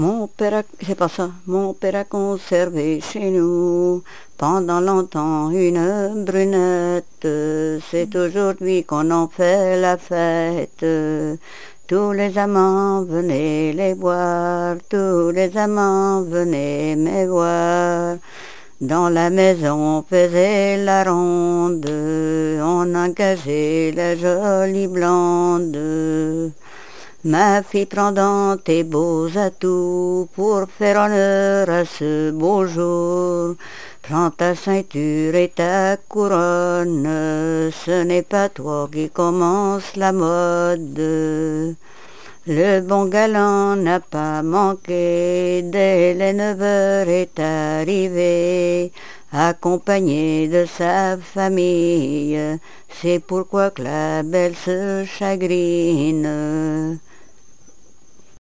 C'est pas ça. Mon père a conservé chez nous pendant longtemps une brunette. C'est aujourd'hui qu'on en fait la fête. Tous les amants venaient les voir, tous les amants venaient me voir. Dans la maison on faisait la ronde, on engageait la jolie blonde. Ma fille, prends dans tes beaux atouts pour faire honneur à ce beau jour. Prends ta ceinture et ta couronne, ce n'est pas toi qui commence la mode. Le bon galant n'a pas manqué, dès les 9 heures est arrivé, accompagné de sa famille, c'est pourquoi que la belle se chagrine.